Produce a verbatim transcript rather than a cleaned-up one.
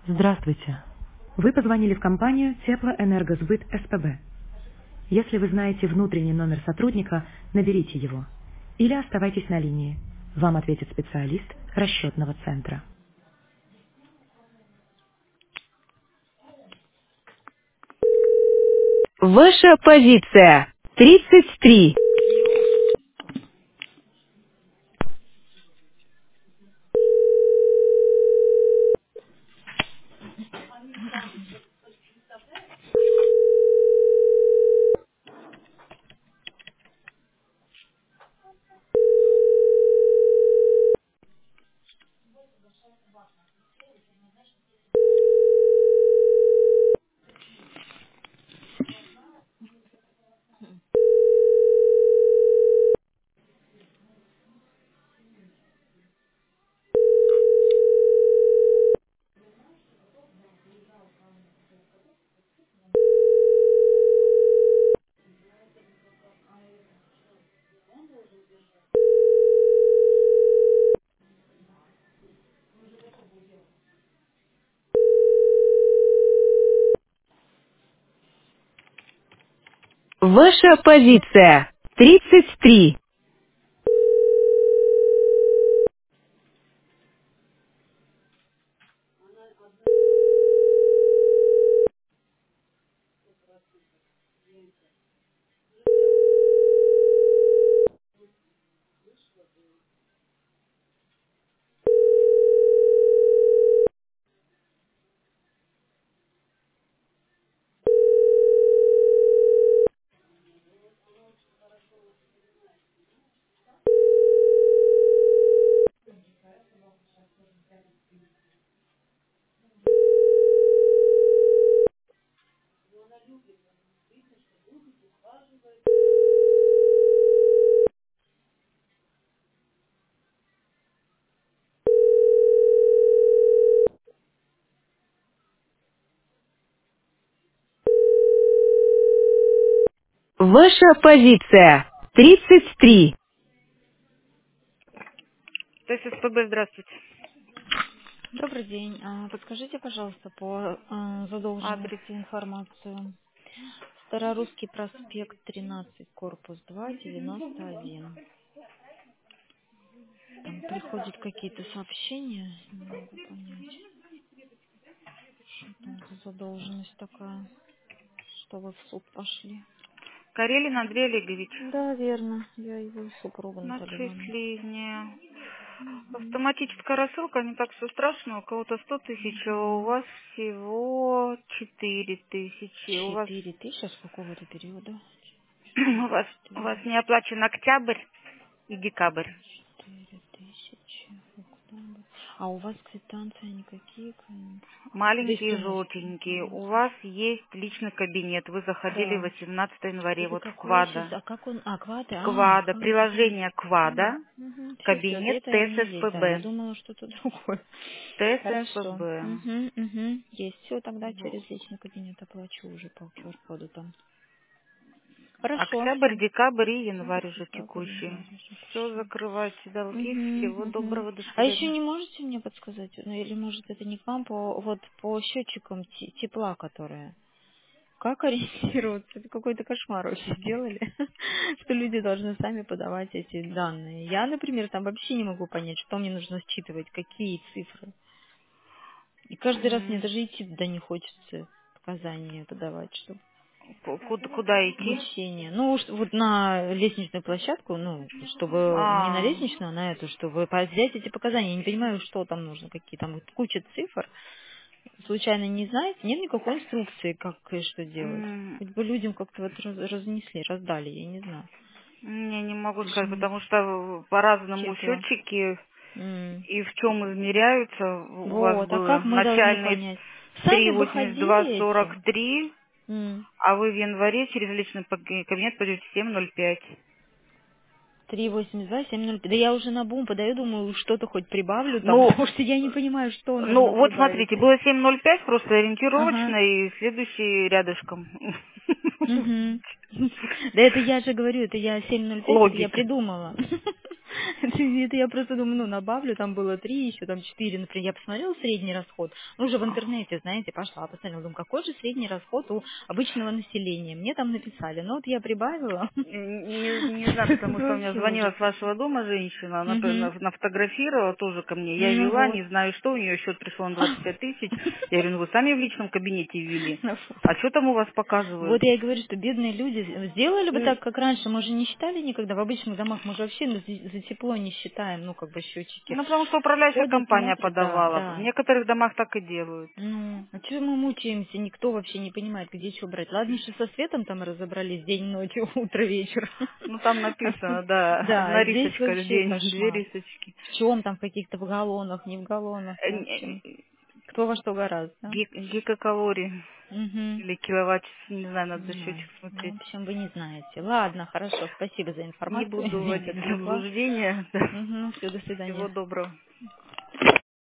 Здравствуйте. Вы позвонили в компанию Теплоэнергосбыт СПБ. Если вы знаете внутренний номер сотрудника, наберите его. Или оставайтесь на линии. Вам ответит специалист расчетного центра. Ваша позиция. тридцать три. Ваша позиция. тридцать три. Ваша позиция. тридцать три. То есть СПБ, здравствуйте. Добрый день. А, Подскажите, пожалуйста, по а, задолженности Адрес. информацию. Старорусский проспект тринадцать, корпус два, девяносто один. Там приходят какие-то сообщения, не могу понять, что там за задолженность такая, что вы в суд пошли. Карелин Андрей Олегович. Да, верно. Я его супруга Наталья Ивановна. Начисление. Мгм. Автоматическая рассылка, не так все страшно. У кого-то сто тысяч, а у Мгм. вас всего четыре тысячи. У вас, Четыре тысячи с какого-то периода? у Четыре, вас, у вас четыре. не оплачен октябрь и декабрь. Четыре тысячи. Октябрь. А у вас квитанции никакие? кроме- Две Маленькие, сумочки. желтенькие. Ага. У вас есть личный кабинет. Вы заходили Да. восемнадцатого января. Это Вот в какое сейчас? Квада. А как он? А, квады? А, Квада. квады. Приложение Квада. Все, все, Кабинет это они есть, да. Я ТССПБ. думала, что-то другое. Хорошо. ТССПБ. Угу, угу. Есть. Все, тогда Вот. через личный кабинет оплачу уже по ку ар-коду там. Хорошо, Октябрь, все. декабрь и Октябрь, январь уже декабрь, текущий. январь уже Все, пошли. закрывайте долги. Угу, Всего угу. доброго. До А еще свидания. не можете мне подсказать, ну или может это не к вам, по вот по счетчикам те- тепла, которые. Как ориентироваться? Это какой-то кошмар вообще сделали, что люди должны сами подавать эти данные. Я, например, там вообще не могу понять, что мне нужно считывать, какие цифры. И каждый раз мне М, даже идти туда не хочется показания подавать, чтобы ку- Куда, куда идти? мучение. Ну, уж вот на лестничную площадку, ну, чтобы не на А, лестничную, а на эту, чтобы по- взять эти показания. Я не понимаю, что там нужно, какие там вот куча цифр. Случайно не знаете? Нет никакой инструкции, как и что делать. м, Хоть бы людям как-то вот раз- разнесли, раздали, я не знаю. не, не могу сказать, Мгм. потому что по-разному Тепло. счетчики М. и в чем измеряются. У вас Вот, а было как мы должны начальный понять? три Сами восемьдесят два выходили сорок эти? три, М. а вы в январе через личный пак- кабинет пойдете семь ноль пять. три восемь два семь ноль. Да я уже на бум подаю, думаю, что-то хоть прибавлю там, Ну, потому что я не понимаю, что ну, нужно вот прибавить. смотрите, было семь ноль пять просто Ага. ориентировочно и следующий рядышком. Угу. Да это я же говорю, это я семь ноль пять, это я Логика. придумала. Это, это я просто думаю, ну, набавлю, там было три, еще там четыре, например. Я посмотрела средний расход, ну, уже в интернете, знаете, пошла, посмотрела, думаю, какой же средний расход у обычного населения. Мне там написали, ну, вот я прибавила. Не, не знаю, потому что у меня звонила с вашего дома женщина, она Угу. нафотографировала тоже ко мне. Я Ну ввела, вот. не знаю что, у нее счет пришел на двадцать пять тысяч. Я говорю, ну вы сами в личном кабинете ввели. На фото. А что там у вас показывают? Вот я и говорю, что бедные люди сделали бы Ну, так, как раньше. Мы же не считали никогда в обычных домах, мы же вообще за за тепло не считаем, ну, как бы счетчики. ну, потому что управляющая Ходят, компания смотрят, да, подавала. В да. некоторых домах так и делают. Ну, а чего мы мучаемся? Никто вообще не понимает, где что брать. Ладно, что со светом там разобрались день, ночь, утро, вечер. Ну, там написано, да, Да, одна а здесь рисочка в вообще день, две кошмар. рисочки. В чем там, в каких-то в галлонах, не в галлонах, Э, в не- общем. Кто во что гораздо. Да? ги- Гигакалорий Угу. или киловатт, не знаю, надо за Ну, счетчик ну, смотреть. в общем, вы не знаете. Ладно, хорошо, спасибо за Не информацию. буду Извините, вводить в отвлекла. заблуждение. Да. Угу, все, до Всего свидания. доброго.